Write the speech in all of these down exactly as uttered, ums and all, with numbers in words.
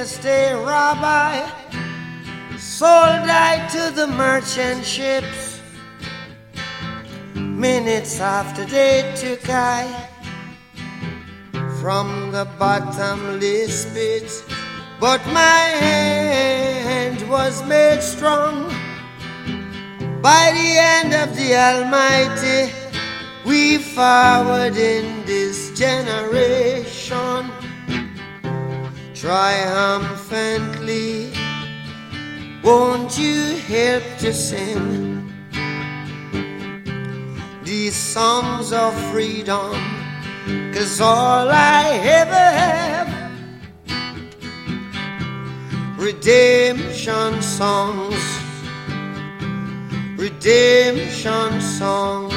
just a rabbi, sold I to the merchant ships. Minutes after they took I from the bottomless pit, but my hand was made strong by the hand of the Almighty. We forward in this generation triumphantly. Won't you help to sing these songs of freedom? 'Cause all I ever have, redemption songs, redemption songs.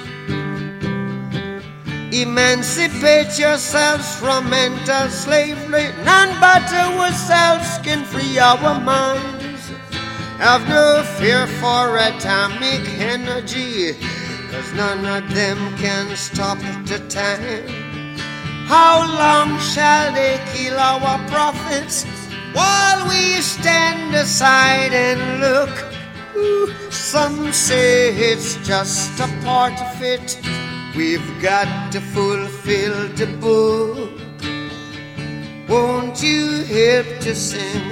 Emancipate yourselves from mental slavery. None but ourselves can free our minds. Have no fear for atomic energy, 'cause none of them can stop the time. How long shall they kill our prophets while we stand aside and look? Ooh, some say it's just a part of it. We've got to fulfill the book. Won't you help to sing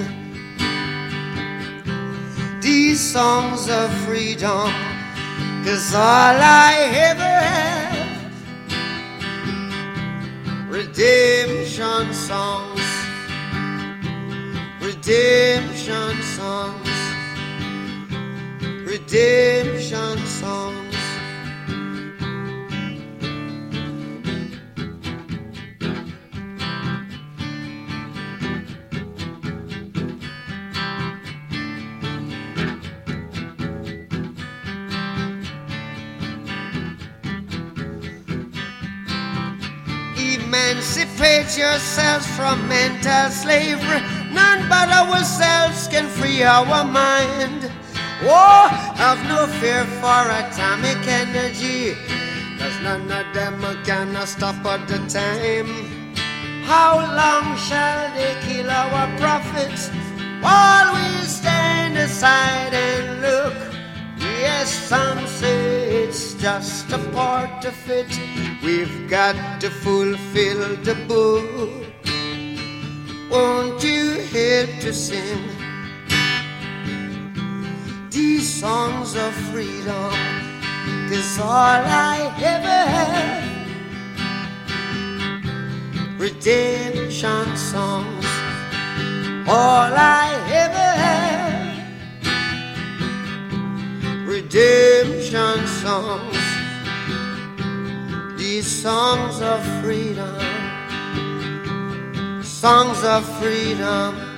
these songs of freedom? 'Cause all I ever have, redemption songs, redemption songs, redemption songs. Emancipate yourselves from mental slavery. None but ourselves can free our mind. Oh, have no fear for atomic energy, 'cause none of them can stop at the time. How long shall they kill our prophets while we stand aside and look? Yes, some say it's just a part of it. We've got to fulfill the book. Won't you help to sing these songs of freedom? 'Cause all I ever have, redemption songs. All I ever have, redemption songs. These songs of freedom, songs of freedom.